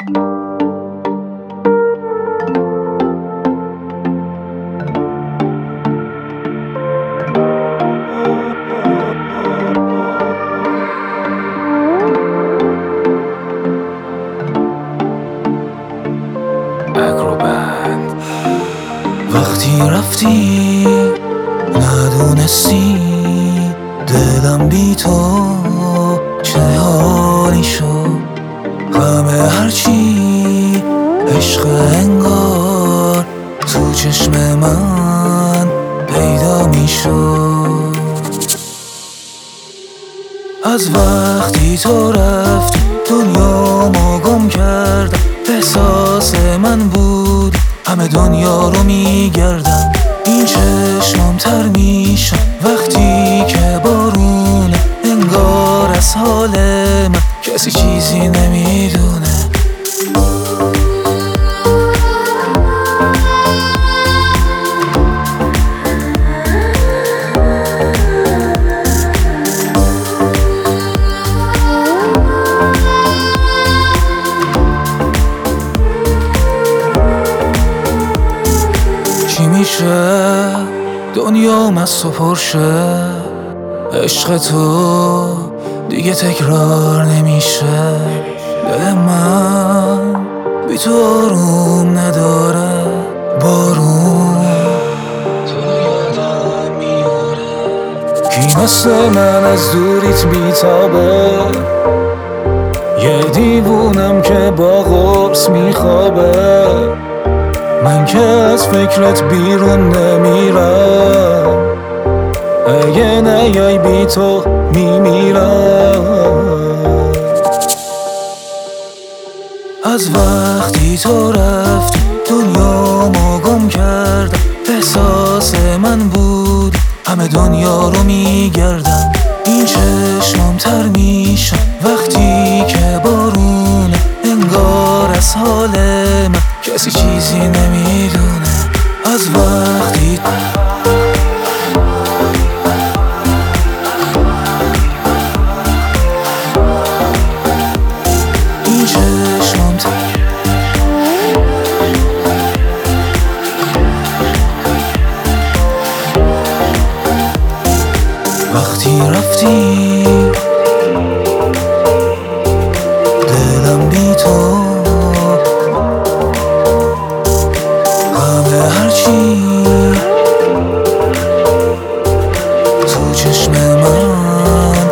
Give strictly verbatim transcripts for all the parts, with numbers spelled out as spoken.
وقتی رفتی ندونستی دلم بی تو چه حالی شد، همه هرچی عشق انگار تو چشم من پیدا می شد. از وقتی تو رفتی دنیامو گم کردم، احساس من بود همه دنیا رو میگردم. این چشمم تر میشم وقتی که بارونه، انگار از حال من کسی چیزی نمیدونه. چی میشه دنیام از تو پرشه، عشق تو دیگه تکرار نمیشه. دل من بی تو آروم نداره، بارون تو یادم میاره. کی مثل من از دوریت بیتابه، یه دیوونم که با قرص میخوابه. من که از فکرت بیرون نمیرم، اگه نیای بی تو میمیرم. از وقتی تو رفتی دنیامو گم کردم، احساس من بود همه دنیا رو میگردم. این چشمم تر میشم وقتی که بارونه، انگار از حال من کسی چیزی نمیدونه. از وقتی این چشمم تر وقتی رفتی دلم بی تو هرچی تو چشم من.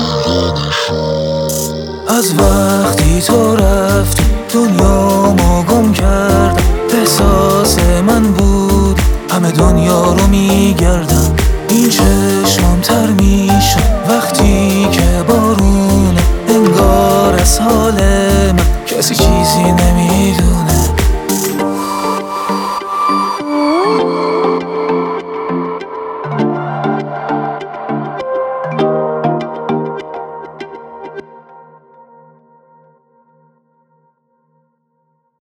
از وقتی تو رفتی دنیامو گم کردم، احساس من بود همه دنیا رو میگردم. این چشمم تر میشم وقتی که بارونه، انگار از حال من کسی چیزی نمی